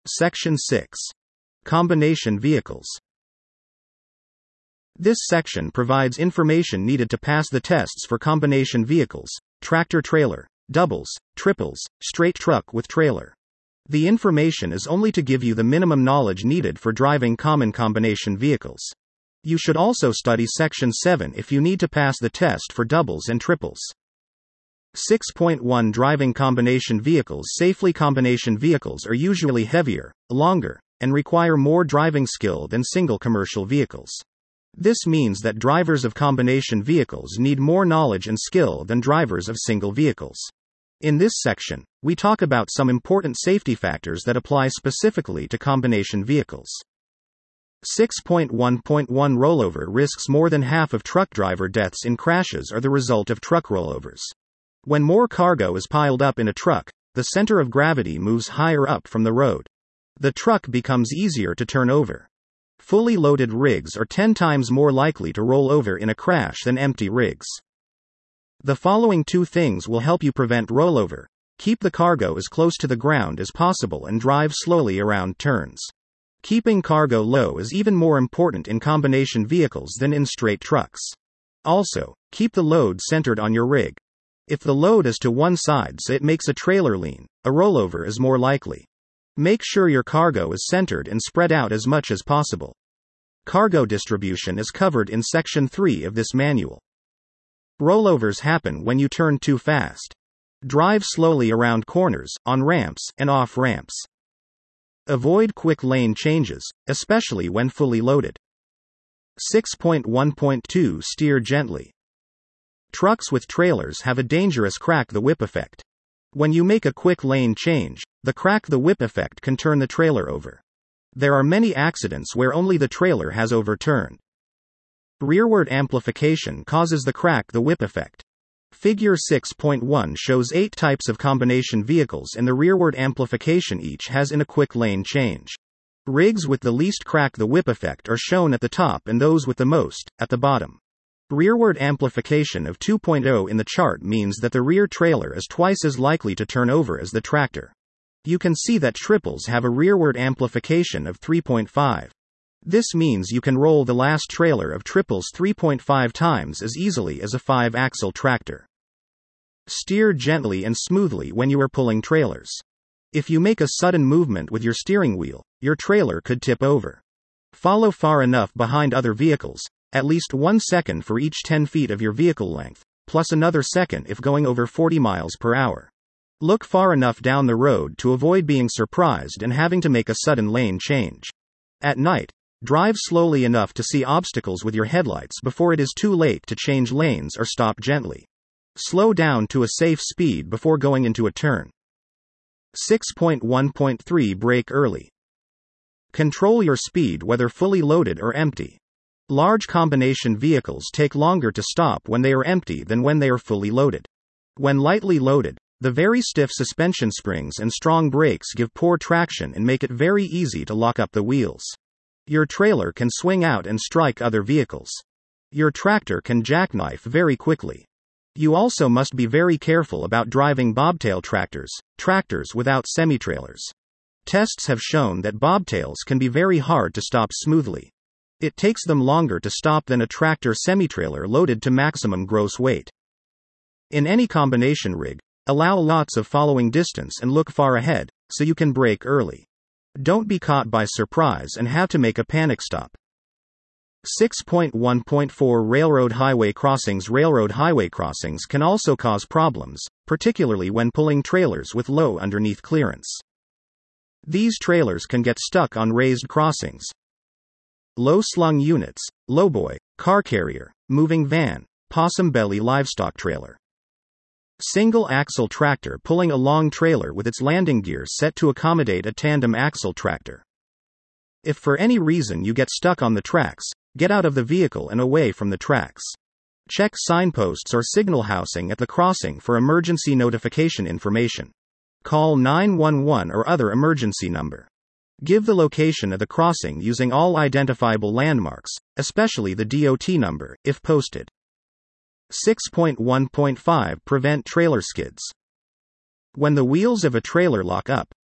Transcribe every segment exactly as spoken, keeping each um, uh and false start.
Section six. Combination vehicles. This section provides information needed to pass the tests for combination vehicles, tractor-trailer, doubles, triples, straight truck with trailer. The information is only to give you the minimum knowledge needed for driving common combination vehicles. You should also study Section seven if you need to pass the test for doubles and triples. six point one Driving combination vehicles safely. Combination vehicles are usually heavier, longer, and require more driving skill than single commercial vehicles. This means that drivers of combination vehicles need more knowledge and skill than drivers of single vehicles. In this section, we talk about some important safety factors that apply specifically to combination vehicles. six point one point one Rollover risks. More than half of truck driver deaths in crashes are the result of truck rollovers. When more cargo is piled up in a truck, the center of gravity moves higher up from the road. The truck becomes easier to turn over. Fully loaded rigs are ten times more likely to roll over in a crash than empty rigs. The following two things will help you prevent rollover: keep the cargo as close to the ground as possible and drive slowly around turns. Keeping cargo low is even more important in combination vehicles than in straight trucks. Also, keep the load centered on your rig. If the load is to one side so it makes a trailer lean, a rollover is more likely. Make sure your cargo is centered and spread out as much as possible. Cargo distribution is covered in Section three of this manual. Rollovers happen when you turn too fast. Drive slowly around corners, on ramps, and off ramps. Avoid quick lane changes, especially when fully loaded. six point one point two Steer gently. Trucks with trailers have a dangerous crack the whip effect. When you make a quick lane change, the crack the whip effect can turn the trailer over. There are many accidents where only the trailer has overturned. Rearward amplification causes the crack the whip effect. Figure six point one shows eight types of combination vehicles and the rearward amplification each has in a quick lane change. Rigs with the least crack the whip effect are shown at the top and those with the most, at the bottom. Rearward amplification of two point oh in the chart means that the rear trailer is twice as likely to turn over as the tractor. You can see that triples have a rearward amplification of three point five. This means you can roll the last trailer of triples three point five times as easily as a five-axle tractor. Steer gently and smoothly when you are pulling trailers. If you make a sudden movement with your steering wheel, your trailer could tip over. Follow far enough behind other vehicles, at least one second for each ten feet of your vehicle length, plus another second if going over forty miles per hour. Look far enough down the road to avoid being surprised and having to make a sudden lane change. At night, drive slowly enough to see obstacles with your headlights before it is too late to change lanes or stop gently. Slow down to a safe speed before going into a turn. six point one point three Brake early. Control your speed whether fully loaded or empty. Large combination vehicles take longer to stop when they are empty than when they are fully loaded. When lightly loaded, the very stiff suspension springs and strong brakes give poor traction and make it very easy to lock up the wheels. Your trailer can swing out and strike other vehicles. Your tractor can jackknife very quickly. You also must be very careful about driving bobtail tractors, tractors without semi-trailers. Tests have shown that bobtails can be very hard to stop smoothly. It takes them longer to stop than a tractor semi-trailer loaded to maximum gross weight. In any combination rig, allow lots of following distance and look far ahead, so you can brake early. Don't be caught by surprise and have to make a panic stop. six point one point four Railroad highway crossings. Railroad highway crossings can also cause problems, particularly when pulling trailers with low underneath clearance. These trailers can get stuck on raised crossings. Low-slung units, lowboy, car carrier, moving van, possum belly livestock trailer. Single-axle tractor pulling a long trailer with its landing gear set to accommodate a tandem axle tractor. If for any reason you get stuck on the tracks, get out of the vehicle and away from the tracks. Check signposts or signal housing at the crossing for emergency notification information. Call nine one one or other emergency number. Give the location of the crossing using all identifiable landmarks, especially the D O T number, if posted. six point one point five Prevent trailer skids. When the wheels of a trailer lock up,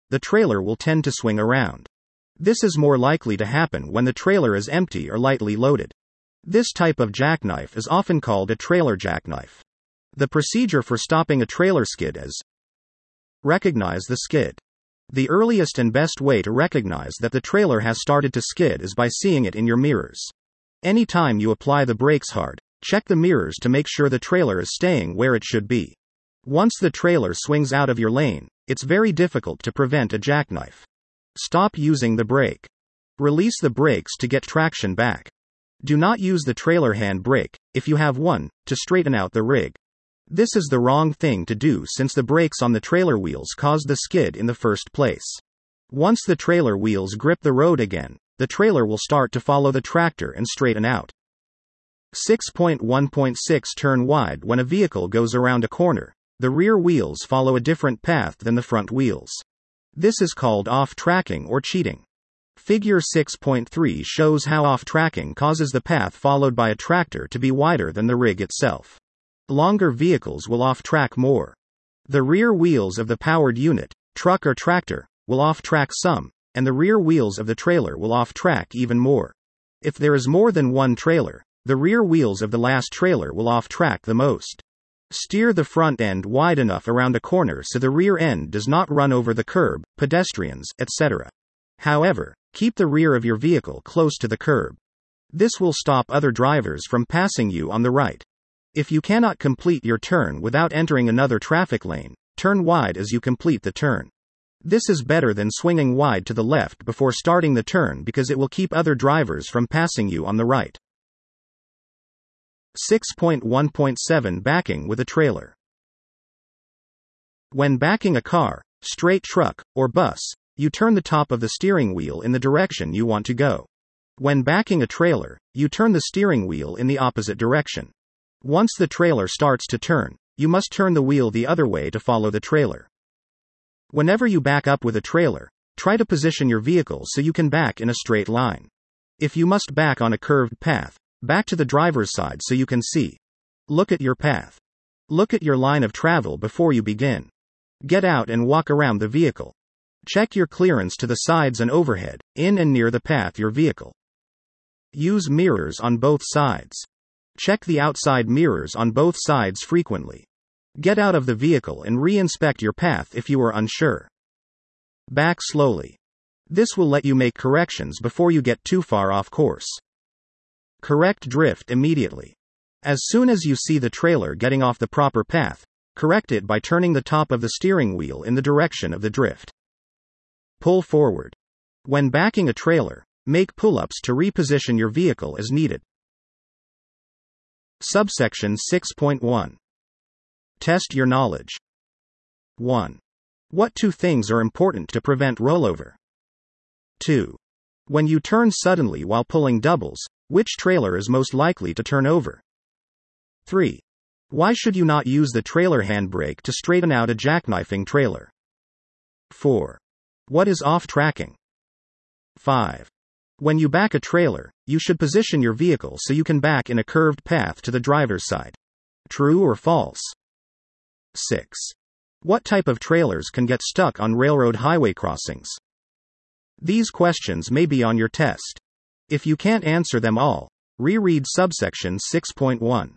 the trailer will tend to swing around. This is more likely to happen when the trailer is empty or lightly loaded. This type of jackknife is often called a trailer jackknife. The procedure for stopping a trailer skid is: recognize the skid. The earliest and best way to recognize that the trailer has started to skid is by seeing it in your mirrors. Anytime you apply the brakes hard, check the mirrors to make sure the trailer is staying where it should be. Once the trailer swings out of your lane, it's very difficult to prevent a jackknife. Stop using the brake. Release the brakes to get traction back. Do not use the trailer hand brake, if you have one, to straighten out the rig. This is the wrong thing to do since the brakes on the trailer wheels caused the skid in the first place. Once the trailer wheels grip the road again, the trailer will start to follow the tractor and straighten out. six point one point six Turn wide. When a vehicle goes around a corner, the rear wheels follow a different path than the front wheels. This is called off-tracking or cheating. Figure six point three shows how off-tracking causes the path followed by a tractor to be wider than the rig itself. Longer vehicles will off-track more. The rear wheels of the powered unit, truck or tractor, will off-track some, and the rear wheels of the trailer will off-track even more. If there is more than one trailer, the rear wheels of the last trailer will off-track the most. Steer the front end wide enough around a corner so the rear end does not run over the curb, pedestrians, et cetera. However, keep the rear of your vehicle close to the curb. This will stop other drivers from passing you on the right. If you cannot complete your turn without entering another traffic lane, turn wide as you complete the turn. This is better than swinging wide to the left before starting the turn because it will keep other drivers from passing you on the right. six point one point seven Backing with a trailer. When backing a car, straight truck, or bus, you turn the top of the steering wheel in the direction you want to go. When backing a trailer, you turn the steering wheel in the opposite direction. Once the trailer starts to turn, you must turn the wheel the other way to follow the trailer. Whenever you back up with a trailer, try to position your vehicle so you can back in a straight line. If you must back on a curved path, back to the driver's side so you can see. Look at your path. Look at your line of travel before you begin. Get out and walk around the vehicle. Check your clearance to the sides and overhead, in and near the path your vehicle. Use mirrors on both sides. Check the outside mirrors on both sides frequently. Get out of the vehicle and re-inspect your path if you are unsure. Back slowly. This will let you make corrections before you get too far off course. Correct drift immediately. As soon as you see the trailer getting off the proper path, correct it by turning the top of the steering wheel in the direction of the drift. Pull forward. When backing a trailer, make pull-ups to reposition your vehicle as needed. Subsection six point one. Test your knowledge. one. What two things are important to prevent rollover? two. When you turn suddenly while pulling doubles, which trailer is most likely to turn over? three. Why should you not use the trailer handbrake to straighten out a jackknifing trailer? four. What is off-tracking? five. When you back a trailer, you should position your vehicle so you can back in a curved path to the driver's side. True or false? six. What type of trailers can get stuck on railroad highway crossings? These questions may be on your test. If you can't answer them all, reread subsection six point one.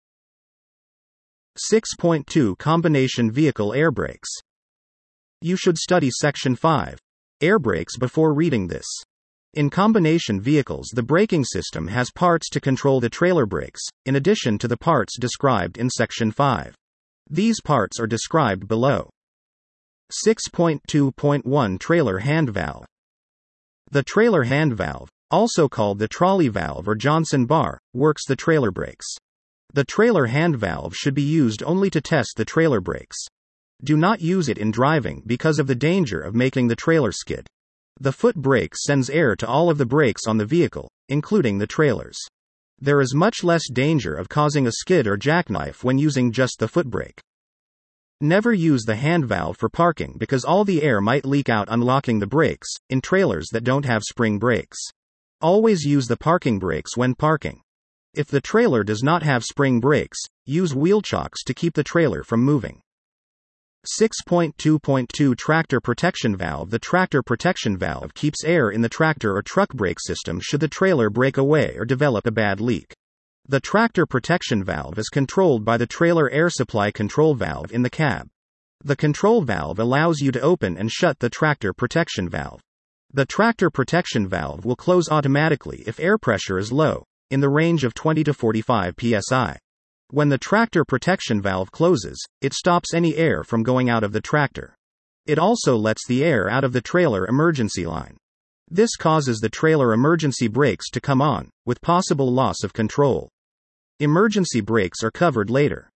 six point two Combination Vehicle Air Brakes. You should study section five, air brakes, before reading this. In combination vehicles, the braking system has parts to control the trailer brakes, in addition to the parts described in section five. These parts are described below. six point two point one Trailer Hand Valve. The trailer hand valve, also called the trolley valve or Johnson bar, works the trailer brakes. The trailer hand valve should be used only to test the trailer brakes. Do not use it in driving because of the danger of making the trailer skid. The foot brake sends air to all of the brakes on the vehicle, including the trailers. There is much less danger of causing a skid or jackknife when using just the foot brake. Never use the hand valve for parking because all the air might leak out unlocking the brakes, in trailers that don't have spring brakes. Always use the parking brakes when parking. If the trailer does not have spring brakes, use wheel chocks to keep the trailer from moving. six point two point two Tractor Protection Valve. The tractor protection valve keeps air in the tractor or truck brake system should the trailer break away or develop a bad leak. The tractor protection valve is controlled by the trailer air supply control valve in the cab. The control valve allows you to open and shut the tractor protection valve. The tractor protection valve will close automatically if air pressure is low, in the range of twenty to forty-five P S I. When the tractor protection valve closes, it stops any air from going out of the tractor. It also lets the air out of the trailer emergency line. This causes the trailer emergency brakes to come on, with possible loss of control. Emergency brakes are covered later.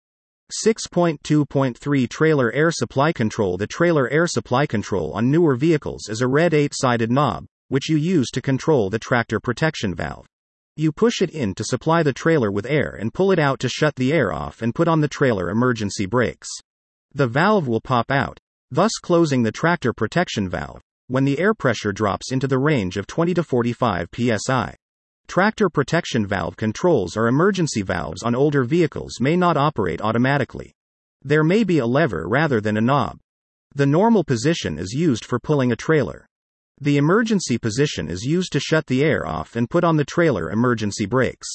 six point two point three Trailer Air Supply Control. The trailer air supply control on newer vehicles is a red eight-sided knob, which you use to control the tractor protection valve. You push it in to supply the trailer with air and pull it out to shut the air off and put on the trailer emergency brakes. The valve will pop out, thus closing the tractor protection valve, when the air pressure drops into the range of twenty to forty-five P S I. Tractor protection valve controls or emergency valves on older vehicles may not operate automatically. There may be a lever rather than a knob. The normal position is used for pulling a trailer. The emergency position is used to shut the air off and put on the trailer emergency brakes.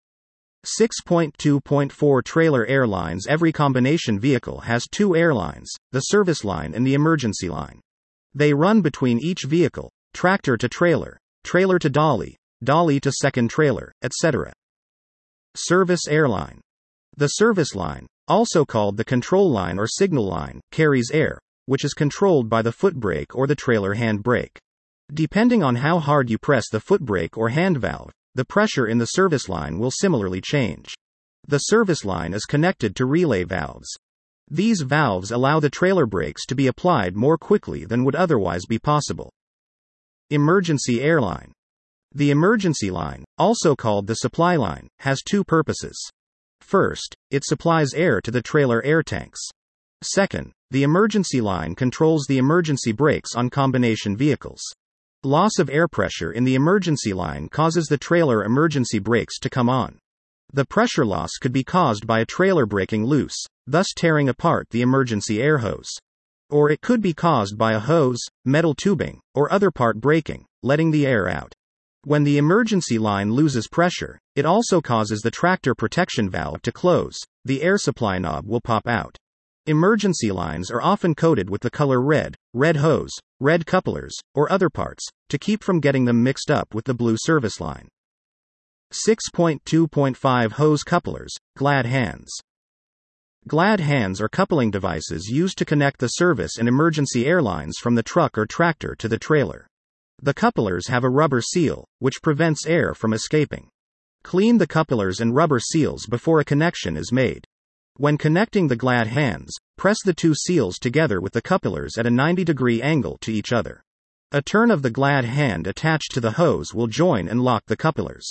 six point two point four Trailer air lines. Every combination vehicle has two air lines, the service line and the emergency line. They run between each vehicle, tractor to trailer, trailer to dolly, dolly to second trailer, et cetera. Service air line. The service line, also called the control line or signal line, carries air, which is controlled by the foot brake or the trailer hand brake. Depending on how hard you press the foot brake or hand valve, the pressure in the service line will similarly change. The service line is connected to relay valves. These valves allow the trailer brakes to be applied more quickly than would otherwise be possible. Emergency air line. The emergency line, also called the supply line, has two purposes. First, it supplies air to the trailer air tanks. Second, the emergency line controls the emergency brakes on combination vehicles. Loss of air pressure in the emergency line causes the trailer emergency brakes to come on. The pressure loss could be caused by a trailer breaking loose, thus tearing apart the emergency air hose. Or it could be caused by a hose, metal tubing, or other part breaking, letting the air out. When the emergency line loses pressure, it also causes the tractor protection valve to close. The air supply knob will pop out. Emergency lines are often coated with the color red, red hose, red couplers, or other parts, to keep from getting them mixed up with the blue service line. six point two point five Hose couplers, glad hands. Glad hands are coupling devices used to connect the service and emergency air lines from the truck or tractor to the trailer. The couplers have a rubber seal, which prevents air from escaping. Clean the couplers and rubber seals before a connection is made. When connecting the glad hands, press the two seals together with the couplers at a ninety degree angle to each other. A turn of the glad hand attached to the hose will join and lock the couplers.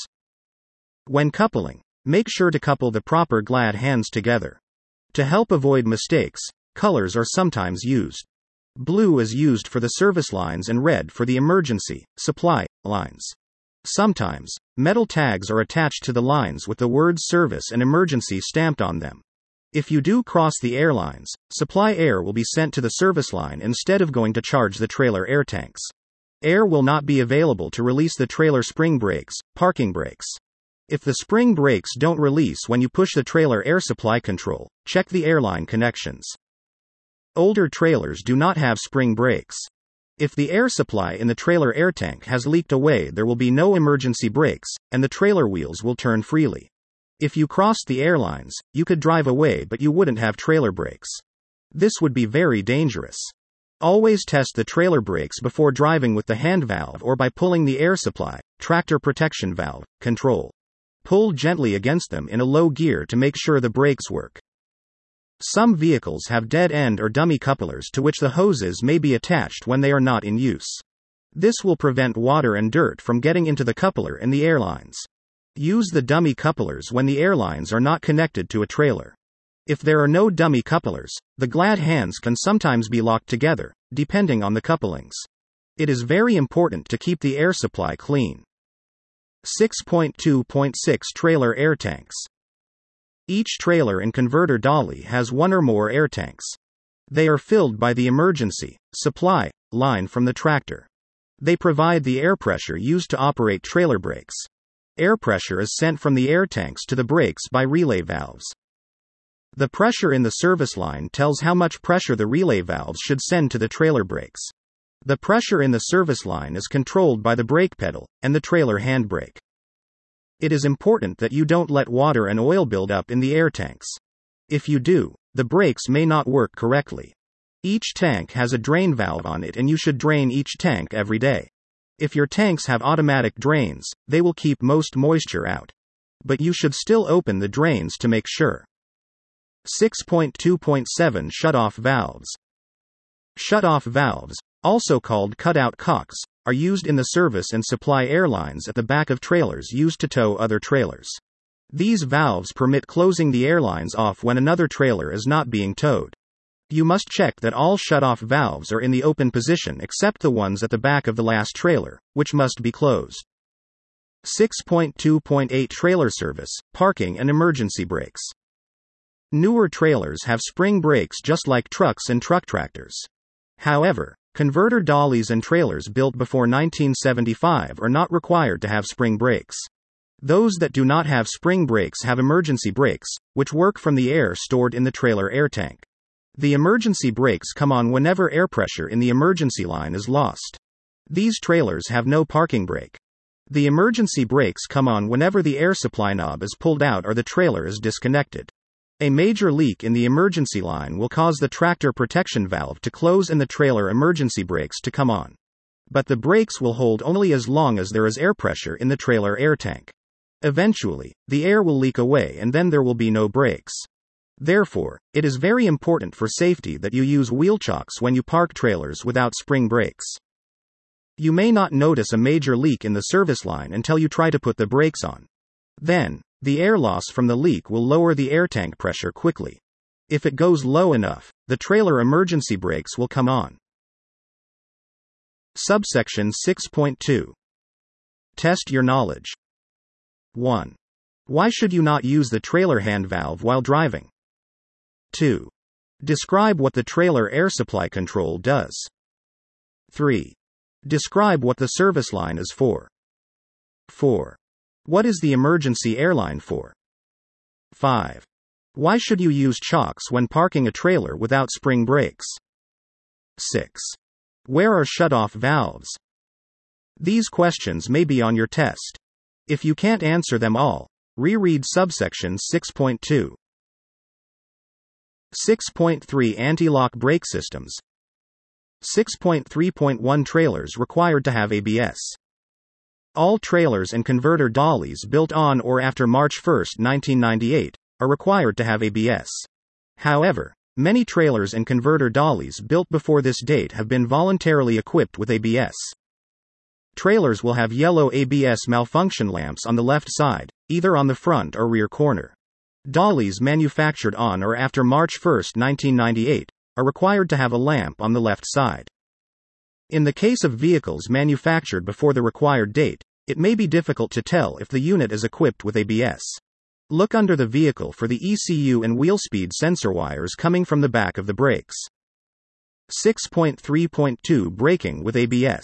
When coupling, make sure to couple the proper glad hands together. To help avoid mistakes, colors are sometimes used. Blue is used for the service lines and red for the emergency, supply, lines. Sometimes, metal tags are attached to the lines with the words service and emergency stamped on them. If you do cross the air lines, supply air will be sent to the service line instead of going to charge the trailer air tanks. Air will not be available to release the trailer spring brakes, parking brakes. If the spring brakes don't release when you push the trailer air supply control, check the airline connections. Older trailers do not have spring brakes. If the air supply in the trailer air tank has leaked away, there will be no emergency brakes, and the trailer wheels will turn freely. If you crossed the air lines, you could drive away but you wouldn't have trailer brakes. This would be very dangerous. Always test the trailer brakes before driving with the hand valve or by pulling the air supply, tractor protection valve, control. Pull gently against them in a low gear to make sure the brakes work. Some vehicles have dead end or dummy couplers to which the hoses may be attached when they are not in use. This will prevent water and dirt from getting into the coupler and the airlines. Use the dummy couplers when the airlines are not connected to a trailer. If there are no dummy couplers, the glad hands can sometimes be locked together, depending on the couplings. It is very important to keep the air supply clean. six point two point six Trailer air tanks. Each trailer and converter dolly has one or more air tanks. They are filled by the emergency supply line from the tractor. They provide the air pressure used to operate trailer brakes. Air pressure is sent from the air tanks to the brakes by relay valves. The pressure in the service line tells how much pressure the relay valves should send to the trailer brakes. The pressure in the service line is controlled by the brake pedal and the trailer handbrake. It is important that you don't let water and oil build up in the air tanks. If you do, the brakes may not work correctly. Each tank has a drain valve on it, and you should drain each tank every day. If your tanks have automatic drains, they will keep most moisture out. But you should still open the drains to make sure. six point two point seven Shutoff valves. Shutoff valves, also called cutout cocks, are used in the service and supply airlines at the back of trailers used to tow other trailers. These valves permit closing the airlines off when another trailer is not being towed. You must check that all shutoff valves are in the open position except the ones at the back of the last trailer, which must be closed. six point two point eight Trailer service, parking and emergency brakes. Newer trailers have spring brakes just like trucks and truck tractors. However, converter dollies and trailers built before nineteen seventy-five are not required to have spring brakes. Those that do not have spring brakes have emergency brakes, which work from the air stored in the trailer air tank. The emergency brakes come on whenever air pressure in the emergency line is lost. These trailers have no parking brake. The emergency brakes come on whenever the air supply knob is pulled out or the trailer is disconnected. A major leak in the emergency line will cause the tractor protection valve to close and the trailer emergency brakes to come on. But the brakes will hold only as long as there is air pressure in the trailer air tank. Eventually, the air will leak away and then there will be no brakes. Therefore, it is very important for safety that you use wheel chocks when you park trailers without spring brakes. You may not notice a major leak in the service line until you try to put the brakes on. Then, the air loss from the leak will lower the air tank pressure quickly. If it goes low enough, the trailer emergency brakes will come on. Subsection six point two. Test your knowledge. one. Why should you not use the trailer hand valve while driving? two. Describe what the trailer air supply control does. three. Describe what the service line is for. four. What is the emergency airline for? five. Why should you use chocks when parking a trailer without spring brakes? six. Where are shutoff valves? These questions may be on your test. If you can't answer them all, reread subsection six point two. six point three Anti-lock brake systems. six point three point one Trailers required to have A B S. All trailers and converter dollies built on or after March first, nineteen ninety-eight, are required to have A B S. However, many trailers and converter dollies built before this date have been voluntarily equipped with A B S. Trailers will have yellow A B S malfunction lamps on the left side, either on the front or rear corner. Dollies manufactured on or after March first, nineteen ninety-eight, are required to have a lamp on the left side. In the case of vehicles manufactured before the required date, it may be difficult to tell if the unit is equipped with A B S. Look under the vehicle for the E C U and wheel speed sensor wires coming from the back of the brakes. six point three point two Braking with A B S.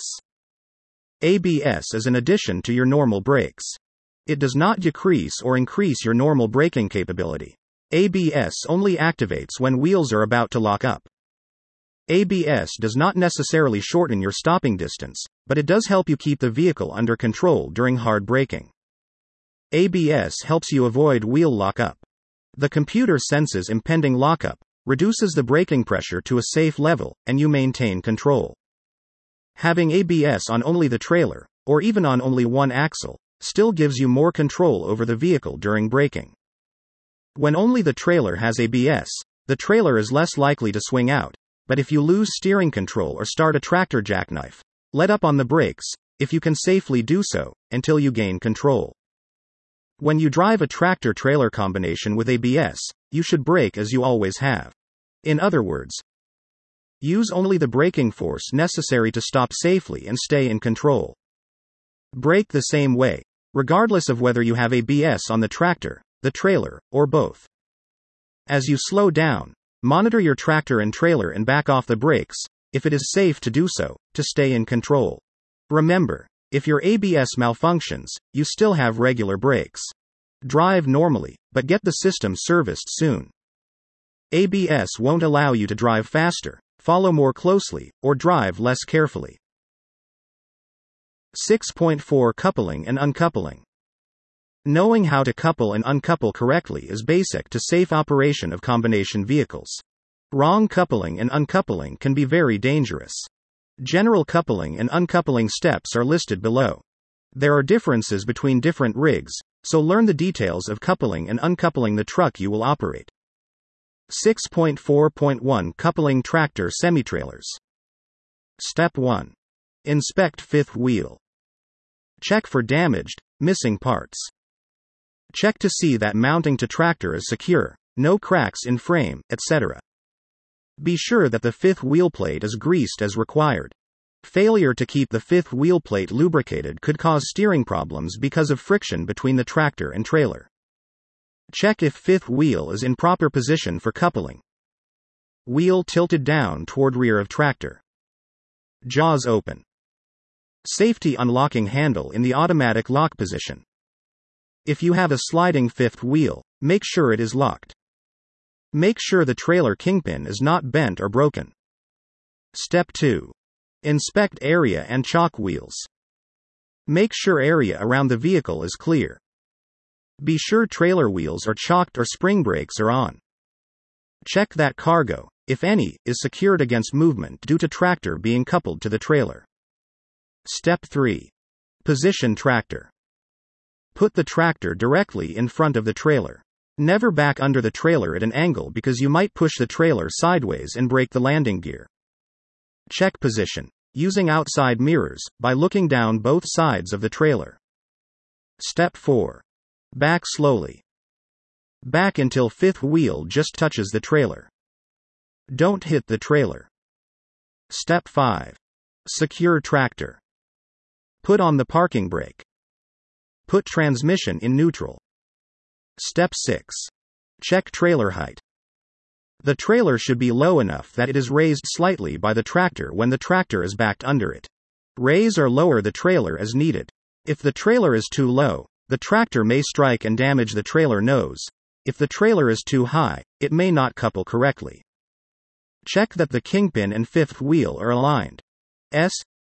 A B S is an addition to your normal brakes. It does not decrease or increase your normal braking capability. A B S only activates when wheels are about to lock up. A B S does not necessarily shorten your stopping distance, but it does help you keep the vehicle under control during hard braking. A B S helps you avoid wheel lockup. The computer senses impending lockup, reduces the braking pressure to a safe level, and you maintain control. Having A B S on only the trailer, or even on only one axle, still gives you more control over the vehicle during braking. When only the trailer has A B S, the trailer is less likely to swing out, but if you lose steering control or start a tractor jackknife, let up on the brakes, if you can safely do so, until you gain control. When you drive a tractor-trailer combination with A B S, you should brake as you always have. In other words, use only the braking force necessary to stop safely and stay in control. Brake the same way, regardless of whether you have A B S on the tractor, the trailer, or both. As you slow down, Monitor your tractor and trailer and back off the brakes, if it is safe to do so, to stay in control. Remember, if your A B S malfunctions, you still have regular brakes. Drive normally, but get the system serviced soon. A B S won't allow you to drive faster, follow more closely, or drive less carefully. six point four Coupling and uncoupling. Knowing how to couple and uncouple correctly is basic to safe operation of combination vehicles. Wrong coupling and uncoupling can be very dangerous. General coupling and uncoupling steps are listed below. There are differences between different rigs, so learn the details of coupling and uncoupling the truck you will operate. six point four point one Coupling tractor semi-trailers. Step one. Inspect fifth wheel. Check for damaged, missing parts. Check to see that mounting to tractor is secure, no cracks in frame, et cetera. Be sure that the fifth wheel plate is greased as required. Failure to keep the fifth wheel plate lubricated could cause steering problems because of friction between the tractor and trailer. Check if fifth wheel is in proper position for coupling. Wheel tilted down toward rear of tractor. Jaws open. Safety unlocking handle in the automatic lock position. If you have a sliding fifth wheel, make sure it is locked. Make sure the trailer kingpin is not bent or broken. Step two. Inspect area and chock wheels. Make sure area around the vehicle is clear. Be sure trailer wheels are chocked or spring brakes are on. Check that cargo, if any, is secured against movement due to tractor being coupled to the trailer. Step three. Position tractor. Put the tractor directly in front of the trailer. Never back under the trailer at an angle because you might push the trailer sideways and break the landing gear. Check position, using outside mirrors, by looking down both sides of the trailer. Step four. Back slowly. Back until fifth wheel just touches the trailer. Don't hit the trailer. Step five. Secure tractor. Put on the parking brake. Put transmission in neutral. Step six. Check trailer height. The trailer should be low enough that it is raised slightly by the tractor when the tractor is backed under it. Raise or lower the trailer as needed. If the trailer is too low, the tractor may strike and damage the trailer nose. If the trailer is too high, it may not couple correctly. Check that the kingpin and fifth wheel are aligned. S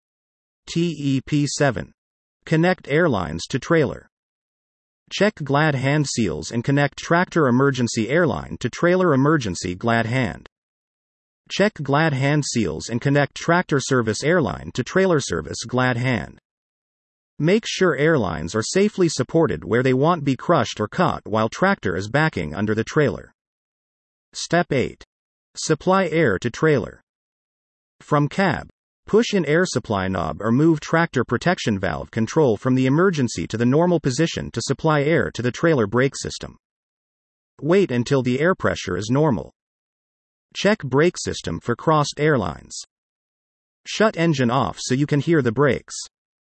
T E P seven. Connect airlines to trailer. Check glad hand seals and connect tractor emergency airline to trailer emergency glad hand. Check glad hand seals and connect tractor service airline to trailer service glad hand. Make sure airlines are safely supported where they won't be crushed or caught while tractor is backing under the trailer. Step eight. Supply air to trailer. From cab, push in air supply knob or move tractor protection valve control from the emergency to the normal position to supply air to the trailer brake system. Wait until the air pressure is normal. Check brake system for crossed airlines. Shut engine off so you can hear the brakes.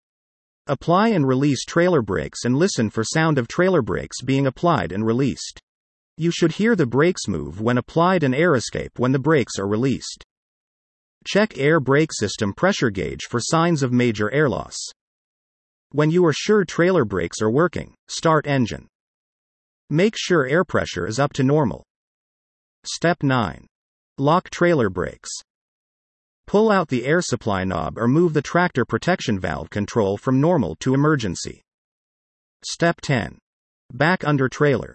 Apply and release trailer brakes and listen for sound of trailer brakes being applied and released. You should hear the brakes move when applied and air escape when the brakes are released. Check air brake system pressure gauge for signs of major air loss. When you are sure trailer brakes are working, start engine. Make sure air pressure is up to normal. Step nine. Lock trailer brakes. Pull out the air supply knob or move the tractor protection valve control from normal to emergency. Step ten. Back under trailer.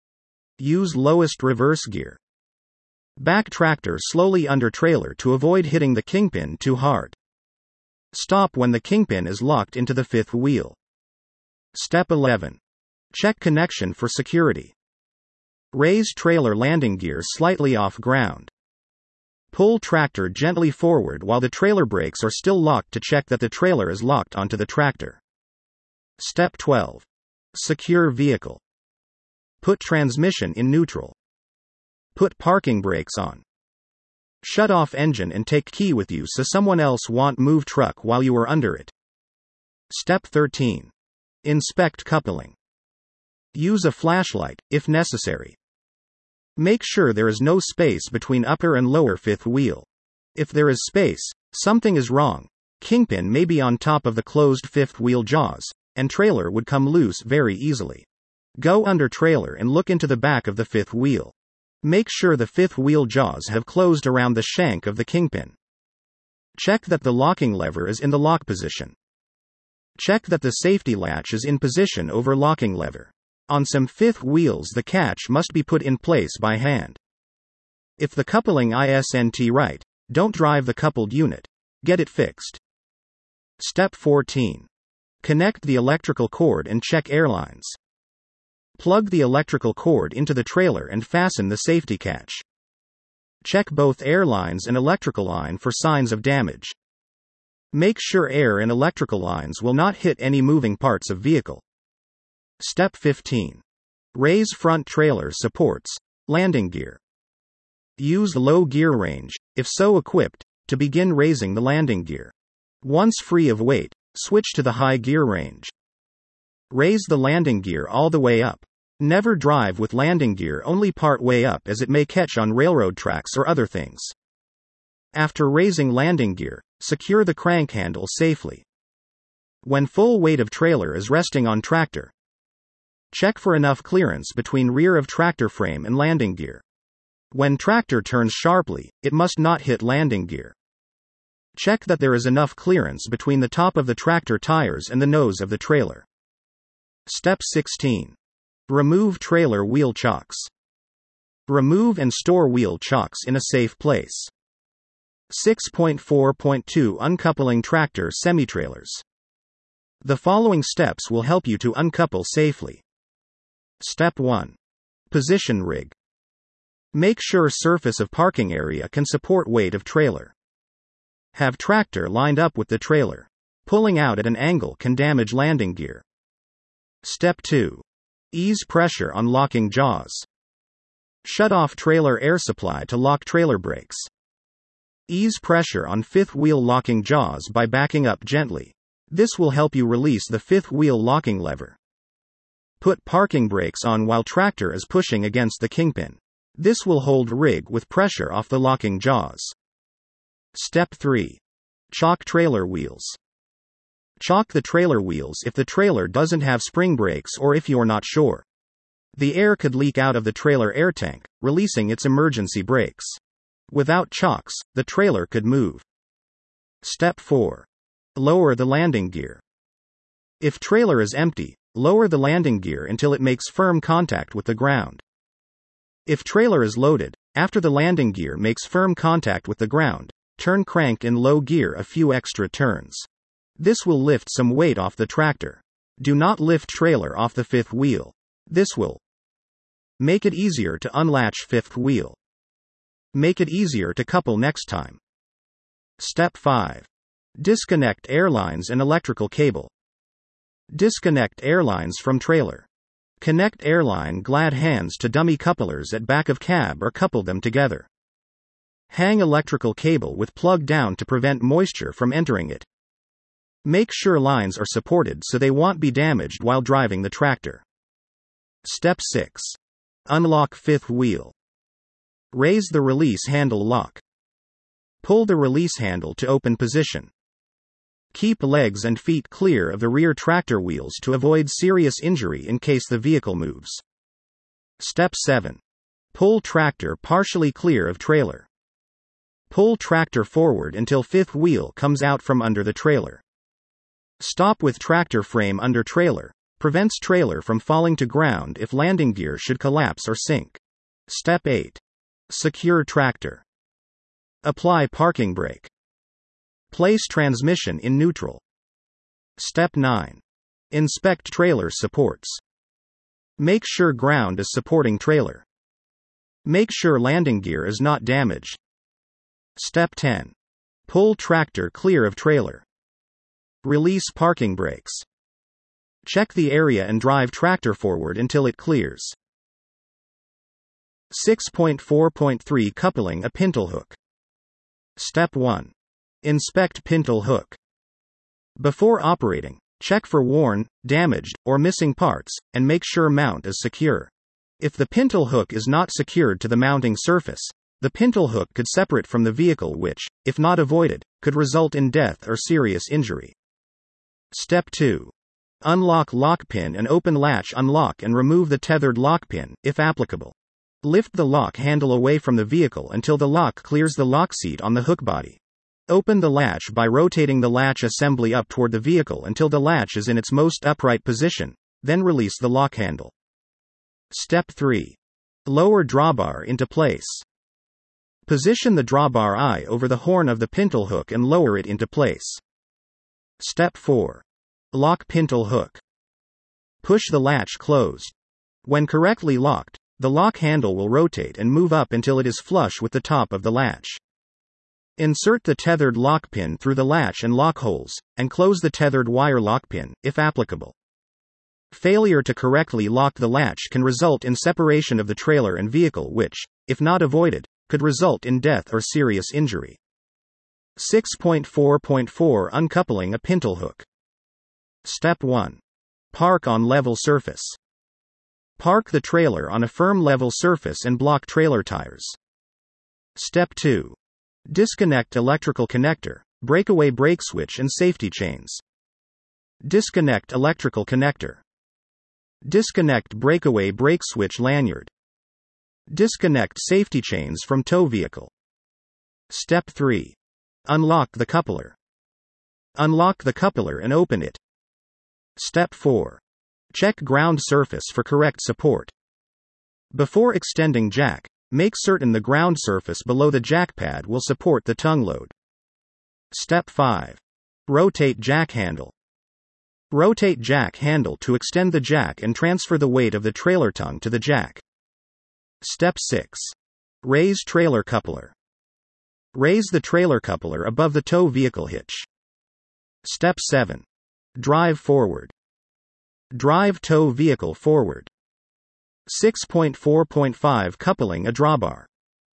Use lowest reverse gear. Back tractor slowly under trailer to avoid hitting the kingpin too hard. Stop when the kingpin is locked into the fifth wheel. Step eleven. Check connection for security. Raise trailer landing gear slightly off ground. Pull tractor gently forward while the trailer brakes are still locked to check that the trailer is locked onto the tractor. Step twelve. Secure vehicle. Put transmission in neutral. Put parking brakes on. Shut off engine and take key with you so someone else won't move truck while you are under it. Step thirteen. Inspect coupling. Use a flashlight, if necessary. Make sure there is no space between upper and lower fifth wheel. If there is space, something is wrong. Kingpin may be on top of the closed fifth wheel jaws, and trailer would come loose very easily. Go under trailer and look into the back of the fifth wheel. Make sure the fifth wheel jaws have closed around the shank of the kingpin. Check that the locking lever is in the lock position. Check that the safety latch is in position over locking lever. On some fifth wheels the catch must be put in place by hand. If the coupling isn't right, don't drive the coupled unit. Get it fixed. Step fourteen. Connect the electrical cord and check air lines. Plug the electrical cord into the trailer and fasten the safety catch. Check both air lines and electrical line for signs of damage. Make sure air and electrical lines will not hit any moving parts of vehicle. Step fifteen. Raise front trailer supports, landing gear. Use low gear range, if so equipped, to begin raising the landing gear. Once free of weight, switch to the high gear range. Raise the landing gear all the way up. Never drive with landing gear only part way up as it may catch on railroad tracks or other things. After raising landing gear, secure the crank handle safely. When full weight of trailer is resting on tractor, check for enough clearance between rear of tractor frame and landing gear. When tractor turns sharply, it must not hit landing gear. Check that there is enough clearance between the top of the tractor tires and the nose of the trailer. Step sixteen. Remove trailer wheel chocks. Remove and store wheel chocks in a safe place. six point four point two Uncoupling tractor semi-trailers. The following steps will help you to uncouple safely. Step one. Position rig. Make sure surface of parking area can support weight of trailer. Have tractor lined up with the trailer. Pulling out at an angle can damage landing gear. Step two. Ease pressure on locking jaws. Shut off trailer air supply to lock trailer brakes. Ease pressure on fifth wheel locking jaws by backing up gently. This will help you release the fifth wheel locking lever. Put parking brakes on while tractor is pushing against the kingpin. This will hold rig with pressure off the locking jaws. Step three. Chock trailer wheels. Chock the trailer wheels if the trailer doesn't have spring brakes or if you're not sure. The air could leak out of the trailer air tank, releasing its emergency brakes. Without chocks, the trailer could move. Step four. Lower the landing gear. If trailer is empty, lower the landing gear until it makes firm contact with the ground. If trailer is loaded, after the landing gear makes firm contact with the ground, turn crank in low gear a few extra turns. This will lift some weight off the tractor. Do not lift trailer off the fifth wheel. This will make it easier to unlatch fifth wheel. Make it easier to couple next time. Step five. Disconnect airlines and electrical cable. Disconnect airlines from trailer. Connect airline glad hands to dummy couplers at back of cab or couple them together. Hang electrical cable with plug down to prevent moisture from entering it. Make sure lines are supported so they won't be damaged while driving the tractor. Step six. Unlock fifth wheel. Raise the release handle lock. Pull the release handle to open position. Keep legs and feet clear of the rear tractor wheels to avoid serious injury in case the vehicle moves. Step seven. Pull tractor partially clear of trailer. Pull tractor forward until fifth wheel comes out from under the trailer. Stop with tractor frame under trailer. Prevents trailer from falling to ground if landing gear should collapse or sink. Step eight. Secure tractor. Apply parking brake. Place transmission in neutral. Step nine. Inspect trailer supports. Make sure ground is supporting trailer. Make sure landing gear is not damaged. Step ten. Pull tractor clear of trailer. Release parking brakes. Check the area and drive tractor forward until it clears. six point four point three Coupling a pintle hook. Step one. Inspect pintle hook. Before operating, check for worn, damaged, or missing parts, and make sure mount is secure. If the pintle hook is not secured to the mounting surface, the pintle hook could separate from the vehicle, which, if not avoided, could result in death or serious injury. Step two. Unlock lock pin and open latch. Unlock and remove the tethered lock pin, if applicable. Lift the lock handle away from the vehicle until the lock clears the lock seat on the hook body. Open the latch by rotating the latch assembly up toward the vehicle until the latch is in its most upright position, then release the lock handle. Step three. Lower drawbar into place. Position the drawbar eye over the horn of the pintle hook and lower it into place. Step four. Lock pintle hook. Push the latch closed. When correctly locked, the lock handle will rotate and move up until it is flush with the top of the latch. Insert the tethered lock pin through the latch and lock holes, and close the tethered wire lock pin, if applicable. Failure to correctly lock the latch can result in separation of the trailer and vehicle, which, if not avoided, could result in death or serious injury. six point four point four Uncoupling a pintle hook. Step one. Park on level surface. Park the trailer on a firm level surface and block trailer tires. Step two. Disconnect electrical connector, breakaway brake switch and safety chains. Disconnect electrical connector. Disconnect breakaway brake switch lanyard. Disconnect safety chains from tow vehicle. Step three. Unlock the coupler. Unlock the coupler and open it. Step four. Check ground surface for correct support. Before extending jack, make certain the ground surface below the jack pad will support the tongue load. Step five. Rotate jack handle. Rotate jack handle to extend the jack and transfer the weight of the trailer tongue to the jack. Step six. Raise trailer coupler. Raise the trailer coupler above the tow vehicle hitch. Step seven. Drive forward. Drive tow vehicle forward. six point four point five Coupling a drawbar.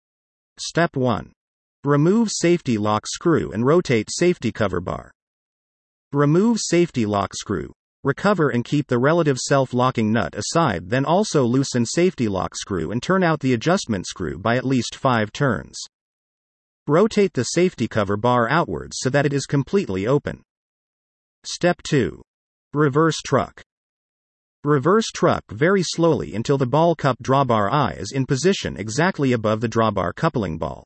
Step one. Remove safety lock screw and rotate safety cover bar. Remove safety lock screw. Recover and keep the relative self-locking nut aside, then also loosen safety lock screw and turn out the adjustment screw by at least five turns. Rotate the safety cover bar outwards so that it is completely open. Step two. Reverse truck. Reverse truck very slowly until the ball cup drawbar eye is in position exactly above the drawbar coupling ball.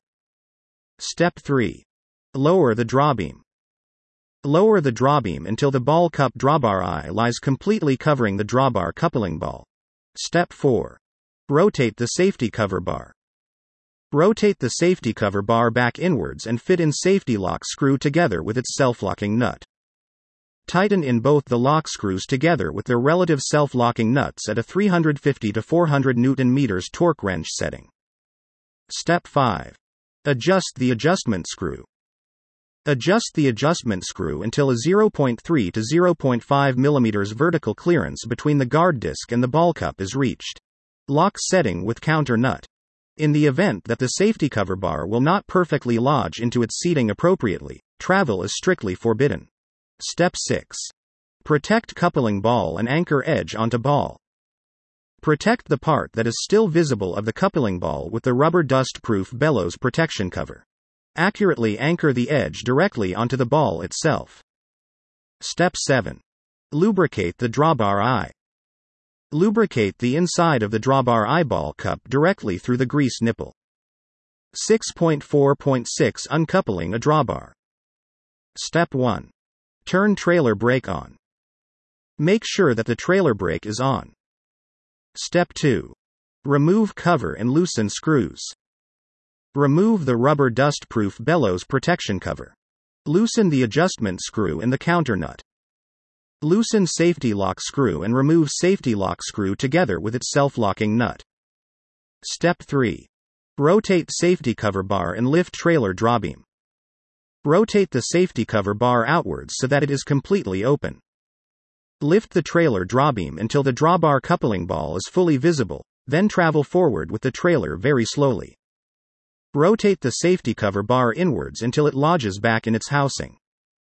Step three. Lower the drawbeam. Lower the drawbeam until the ball cup drawbar eye lies completely covering the drawbar coupling ball. Step four. Rotate the safety cover bar. Rotate the safety cover bar back inwards and fit in safety lock screw together with its self-locking nut. Tighten in both the lock screws together with their relative self-locking nuts at a three hundred fifty to four hundred newton meters torque wrench setting. Step five. Adjust the adjustment screw. Adjust the adjustment screw until a zero point three to zero point five millimeters vertical clearance between the guard disc and the ball cup is reached. Lock setting with counter nut. In the event that the safety cover bar will not perfectly lodge into its seating appropriately, travel is strictly forbidden. Step six. Protect coupling ball and anchor edge onto ball. Protect the part that is still visible of the coupling ball with the rubber dust-proof bellows protection cover. Accurately anchor the edge directly onto the ball itself. Step seven. Lubricate the drawbar eye. Lubricate the inside of the drawbar eyeball cup directly through the grease nipple. six point four point six Uncoupling a drawbar. Step one. Turn trailer brake on. Make sure that the trailer brake is on. Step two. Remove cover and loosen screws. Remove the rubber dust-proof bellows protection cover. Loosen the adjustment screw and the counter nut. Loosen safety lock screw and remove safety lock screw together with its self-locking nut. Step three. Rotate safety cover bar and lift trailer drawbeam. Rotate the safety cover bar outwards so that it is completely open. Lift the trailer drawbeam until the drawbar coupling ball is fully visible, then travel forward with the trailer very slowly. Rotate the safety cover bar inwards until it lodges back in its housing.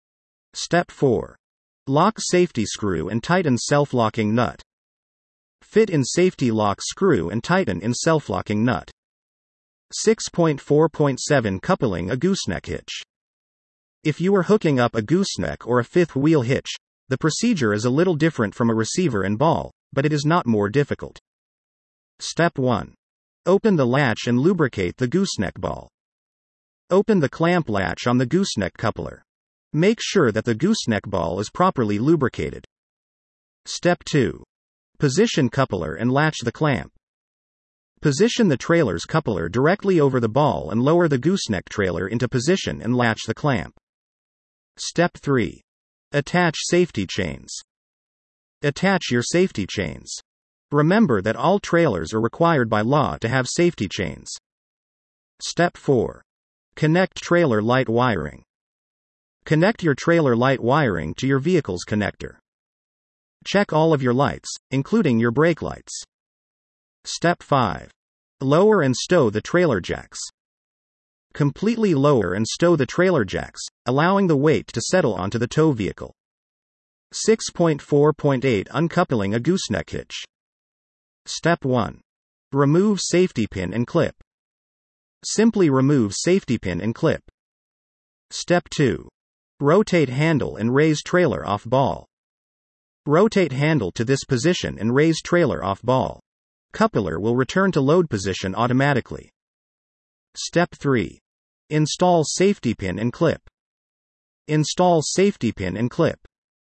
Step four. Lock safety screw and tighten self-locking nut. Fit in safety lock screw and tighten in self-locking nut. six point four point seven Coupling a gooseneck hitch. If you are hooking up a gooseneck or a fifth wheel hitch, the procedure is a little different from a receiver and ball, but it is not more difficult. Step one. Open the latch and lubricate the gooseneck ball. Open the clamp latch on the gooseneck coupler. Make sure that the gooseneck ball is properly lubricated. Step two. Position coupler and latch the clamp. Position the trailer's coupler directly over the ball and lower the gooseneck trailer into position and latch the clamp. Step three. Attach safety chains. Attach your safety chains. Remember that all trailers are required by law to have safety chains. Step four. Connect trailer light wiring. Connect your trailer light wiring to your vehicle's connector. Check all of your lights, including your brake lights. Step five. Lower and stow the trailer jacks. Completely lower and stow the trailer jacks, allowing the weight to settle onto the tow vehicle. six point four point eight Uncoupling a gooseneck hitch. Step one. Remove safety pin and clip. Simply remove safety pin and clip. Step two. Rotate handle and raise trailer off ball. Rotate handle to this position and raise trailer off ball. Coupler will return to load position automatically. Step three. Install safety pin and clip. Install safety pin and clip.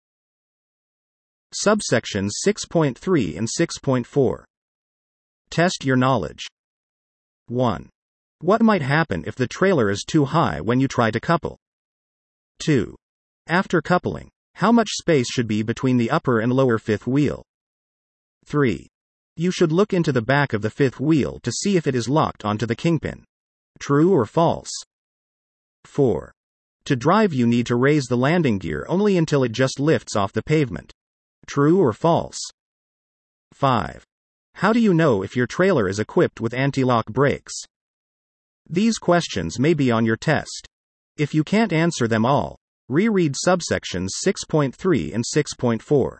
Subsections six point three and six point four. Test your knowledge. one. What might happen if the trailer is too high when you try to couple? two. After coupling, how much space should be between the upper and lower fifth wheel? three. You should look into the back of the fifth wheel to see if it is locked onto the kingpin. True or false? four. To drive you need to raise the landing gear only until it just lifts off the pavement. True or false? five. How do you know if your trailer is equipped with anti-lock brakes? These questions may be on your test. If you can't answer them all, reread subsections six point three and six point four.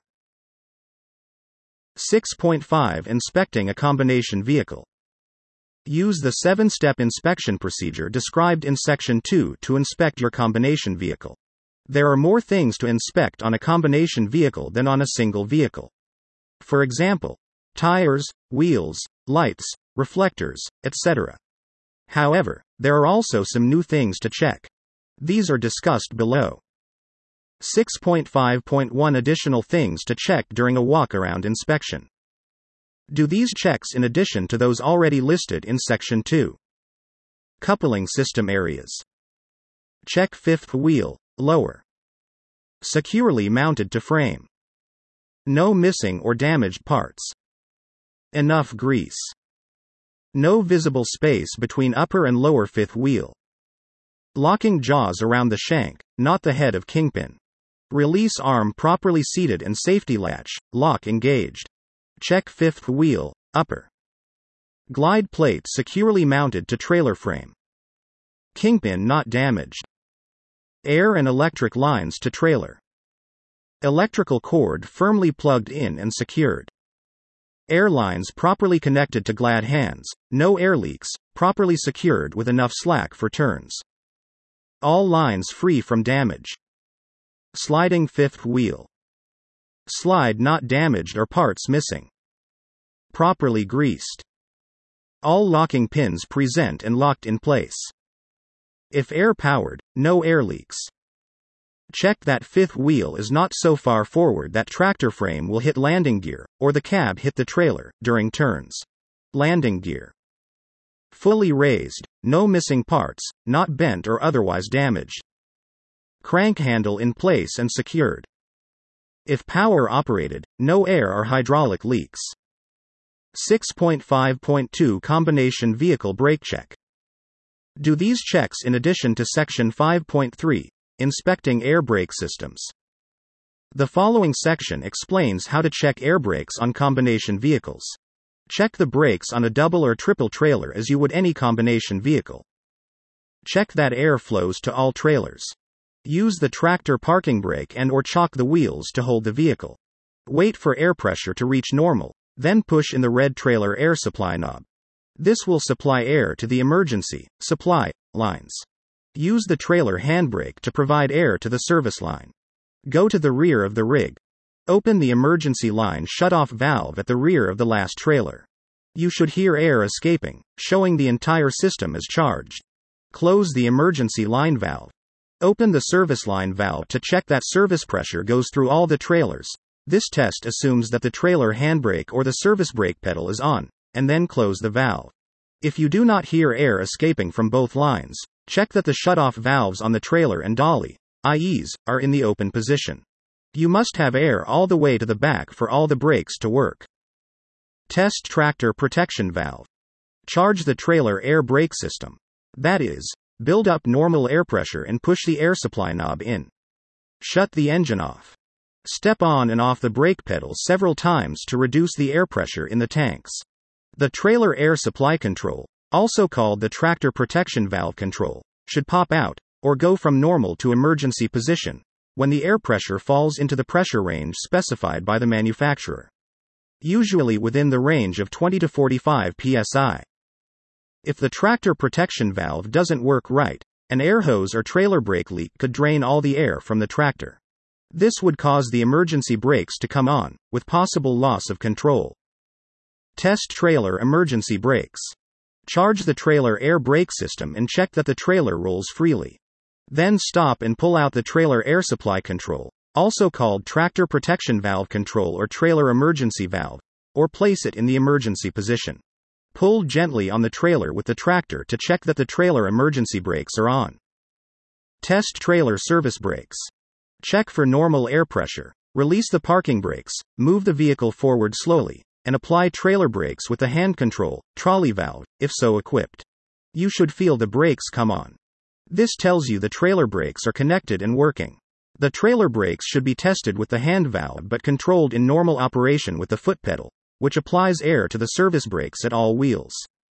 six point five Inspecting a combination vehicle. Use the seven-step inspection procedure described in Section two to inspect your combination vehicle. There are more things to inspect on a combination vehicle than on a single vehicle. For example, tires, wheels, lights, reflectors, et cetera. However, there are also some new things to check. These are discussed below. six point five point one Additional things to check during a walk-around inspection. Do these checks in addition to those already listed in Section two. Coupling system areas. Check fifth wheel, lower. Securely mounted to frame. No missing or damaged parts. Enough grease. No visible space between upper and lower fifth wheel. Locking jaws around the shank, not the head of kingpin. Release arm properly seated and safety latch, lock engaged. Check fifth wheel, upper. Glide plate securely mounted to trailer frame. Kingpin not damaged. Air and electric lines to trailer. Electrical cord firmly plugged in and secured. Air lines properly connected to glad hands, no air leaks, properly secured with enough slack for turns. All lines free from damage. Sliding fifth wheel. Slide not damaged or parts missing. Properly greased. All locking pins present and locked in place. If air powered, no air leaks. Check that fifth wheel is not so far forward that tractor frame will hit landing gear, or the cab hit the trailer, during turns. Landing gear. Fully raised, no missing parts, not bent or otherwise damaged. Crank handle in place and secured. If power operated, no air or hydraulic leaks. six point five point two Combination vehicle brake check. Do these checks in addition to Section five point three, Inspecting air brake systems. The following section explains how to check air brakes on combination vehicles. Check the brakes on a double or triple trailer as you would any combination vehicle. Check that air flows to all trailers. Use the tractor parking brake and or chock the wheels to hold the vehicle. Wait for air pressure to reach normal, Then push in the red trailer air supply knob. This will supply air to the emergency supply lines. Use the trailer handbrake to provide air to the service line. Go to the rear of the rig. Open the emergency line shutoff valve at the rear of the last trailer. You should hear air escaping, showing the entire system is charged. Close the emergency line valve. Open the service line valve to check that service pressure goes through all the trailers. This test assumes that the trailer handbrake or the service brake pedal is on, and then close the valve. If you do not hear air escaping from both lines, check that the shutoff valves on the trailer and dolly, that is, are in the open position. You must have air all the way to the back for all the brakes to work. Test tractor protection valve. Charge the trailer air brake system. That is, build up normal air pressure and push the air supply knob in. Shut the engine off. Step on and off the brake pedal several times to reduce the air pressure in the tanks. The trailer air supply control, also called the tractor protection valve control, should pop out, or go from normal to emergency position, when the air pressure falls into the pressure range specified by the manufacturer. Usually within the range of twenty to forty-five P S I. If the tractor protection valve doesn't work right, an air hose or trailer brake leak could drain all the air from the tractor. This would cause the emergency brakes to come on, with possible loss of control. Test trailer emergency brakes. Charge the trailer air brake system and check that the trailer rolls freely. Then stop and pull out the trailer air supply control, also called tractor protection valve control or trailer emergency valve, or place it in the emergency position. Pull gently on the trailer with the tractor to check that the trailer emergency brakes are on. Test trailer service brakes. Check for normal air pressure. Release the parking brakes, move the vehicle forward slowly, and apply trailer brakes with the hand control, trolley valve, if so equipped. You should feel the brakes come on. This tells you the trailer brakes are connected and working. The trailer brakes should be tested with the hand valve but controlled in normal operation with the foot pedal, which applies air to the service brakes at all wheels.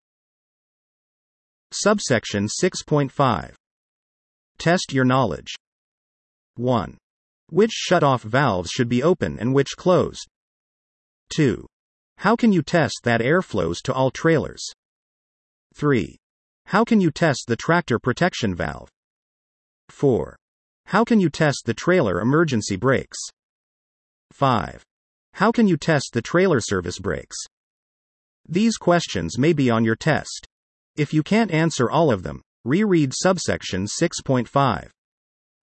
Subsection six point five. Test your knowledge. one. Which shutoff valves should be open and which closed? two. How can you test that air flows to all trailers? three. How can you test the tractor protection valve? four. How can you test the trailer emergency brakes? five. How can you test the trailer service brakes? These questions may be on your test. If you can't answer all of them, reread subsection six point five.